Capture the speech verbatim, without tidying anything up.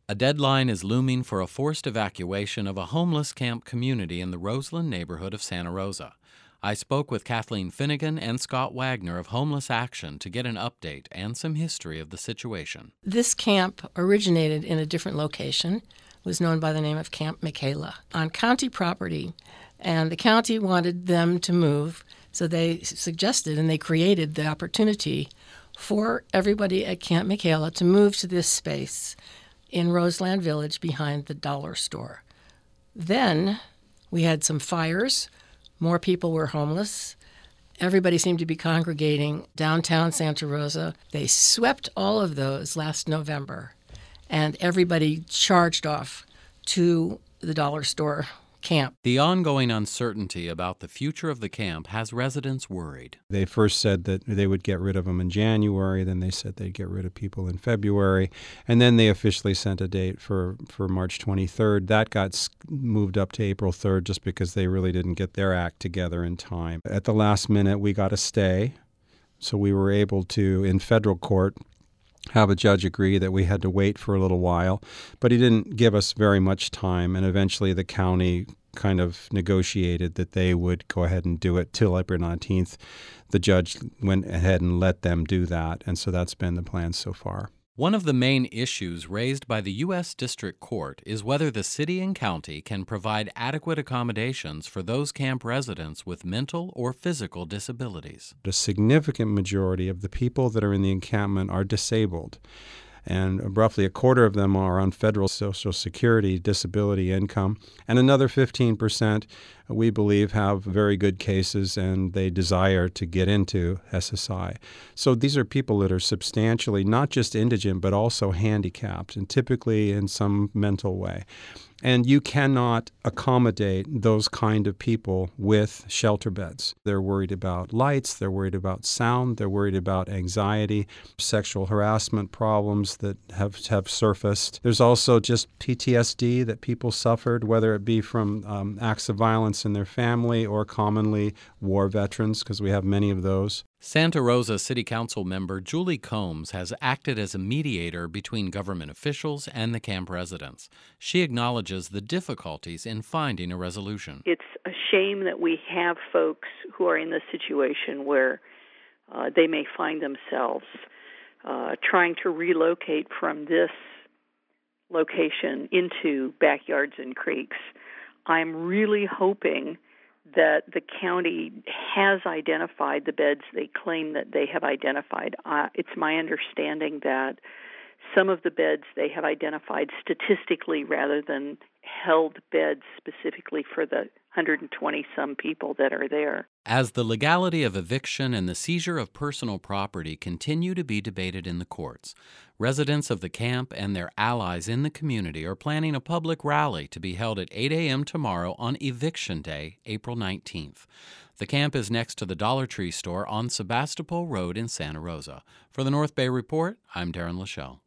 A deadline is looming for a forced evacuation of a homeless camp community in the Roseland neighborhood of Santa Rosa. I spoke with Kathleen Finnegan and Scott Wagner of Homeless Action to get an update and some history of the situation. This camp originated in a different location, was known by the name of Camp Michaela, on county property, and the county wanted them to move, so they suggested and they created the opportunity for everybody at Camp Michaela to move to this space in Roseland Village behind the dollar store. Then we had some fires. More people were homeless. Everybody seemed to be congregating downtown Santa Rosa. They swept all of those last November, and everybody charged off to the dollar store camp. The ongoing uncertainty about the future of the camp has residents worried. They first said that they would get rid of them in January, then they said they'd get rid of people in February, and then they officially sent a date for, for March twenty-third. That got moved up to April third just because they really didn't get their act together in time. At the last minute, we got a stay, so we were able to, in federal court, have a judge agree that we had to wait for a little while, but he didn't give us very much time, and eventually the county kind of negotiated that they would go ahead and do it till April nineteenth. The judge went ahead and let them do that, and so that's been the plan so far. One of the main issues raised by the U S District Court is whether the city and county can provide adequate accommodations for those camp residents with mental or physical disabilities. A significant majority of the people that are in the encampment are disabled, and roughly a quarter of them are on federal Social Security disability income, and another fifteen percent we believe have very good cases and they desire to get into S S I. So these are people that are substantially not just indigent but also handicapped, and typically in some mental way. And you cannot accommodate those kind of people with shelter beds. They're worried about lights, they're worried about sound, they're worried about anxiety, sexual harassment problems that have, have surfaced. There's also just P T S D that people suffered, whether it be from um, acts of violence in their family or commonly war veterans, because we have many of those. Santa Rosa City Council member Julie Combs has acted as a mediator between government officials and the camp residents. She acknowledges the difficulties in finding a resolution. It's a shame that we have folks who are in this situation where uh, they may find themselves uh, trying to relocate from this location into backyards and creeks. I'm really hoping that the county has identified the beds they claim that they have identified. Uh, it's my understanding that some of the beds they have identified statistically rather than held beds specifically for the one hundred twenty-some people that are there. As the legality of eviction and the seizure of personal property continue to be debated in the courts, residents of the camp and their allies in the community are planning a public rally to be held at eight a.m. tomorrow on Eviction Day, April nineteenth. The camp is next to the Dollar Tree store on Sebastopol Road in Santa Rosa. For the North Bay Report, I'm Darren Lachelle.